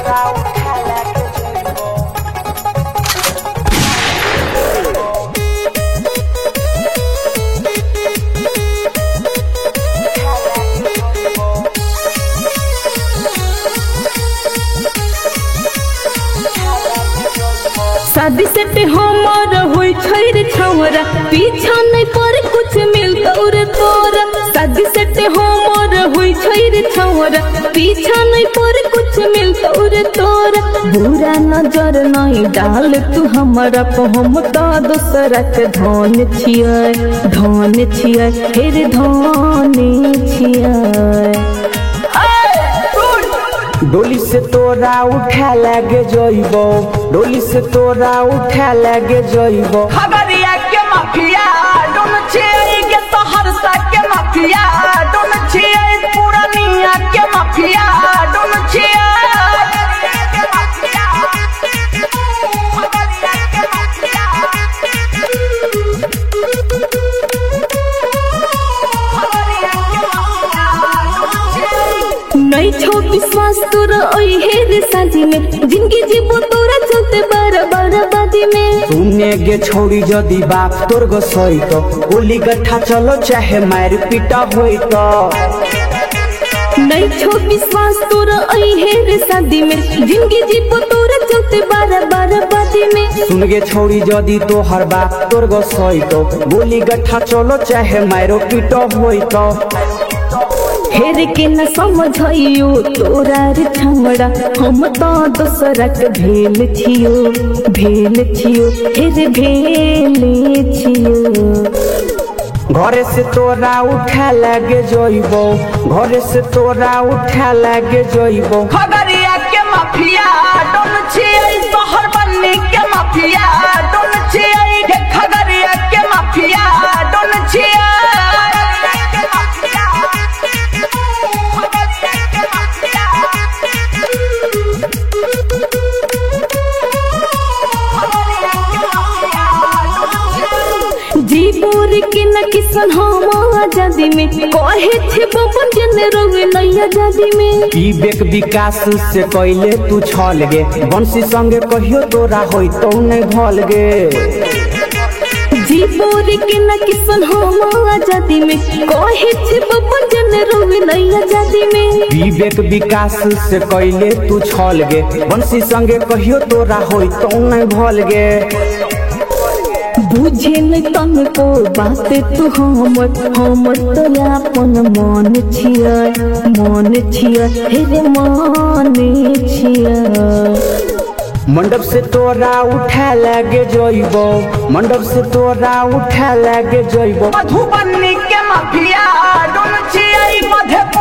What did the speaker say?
शादी सेट हमार होई छैर छौरा पीछा नहीं पर कुछ मिलतौ रे तोरा। शादी सेट हमार होई छैर छौरा पीछा नहीं पर कुछ मिलतौ रे तोरा। बुरा नजर नहीं डाल तू हमारा को, हम तो दूसरा के धन छियै हेर धन छियै। डोली से तोरा उठा लगे जइबो, डोली से तोरा उठा लगे जइबो। खगड़िया के माफिया डोन छियै के सहरसा के माफिया डोन छियै पूर्णिया के माफिया डोन छियै। नहीं छो विश्वास तोरा ओई हेर शादी में, जिंदगी जीवो तोरा चलते बराबदी में। सुने गे छोड़ी जदी बाप तोर गो सहित, गोली गट्ठा चलो चाहे मार पीटा होई तो। नहीं छो विश्वास तोरा ओई हेर शादी में, जिंदगी जीवो तोरा चलते बराबदी में। सुन गे छोड़ी जदी तोहर बाप तोर गो सहित, गोली गट्ठा चलो चाहे मारो पीटा होई तो। हेर के न समझियो तोरा रे छमड़ा, हम तो दूसरा के भेल छियो हेर भेल छियो। घरे से तोरा उठा लगे जइबो, घरे से तोरा उठा लगे जइबो। खगड़िया के माफिया डोन छियै शहर बन्नी के माफिया डोन छियै के खगड़िया के माफिया डोन छियै। जीपुर के न किसन हम आजादी में, कहे छे बबन जने रोवे नैया आजादी में। विवेक विकास से कैले तू छल गे, बंसी संगे कहियो तोरा होई तो नहीं भल गे। जीपुर के न किसन हम आजादी में, कहे छे बबन जने रोवे नैया आजादी में। विवेक विकास से कैले तू छल गे, बंसी संगे कहियो तोरा होई तो नहीं भल गे। बुझे नहीं तन को बात तू हमर तो अपन मन छियै हेरे मन छियै। मंडप से तोरा उठा लगे जइबो, मंडप से तोरा उठा लगे जइबो। मधुबनी के माफिया डोन छियै मधेपुरा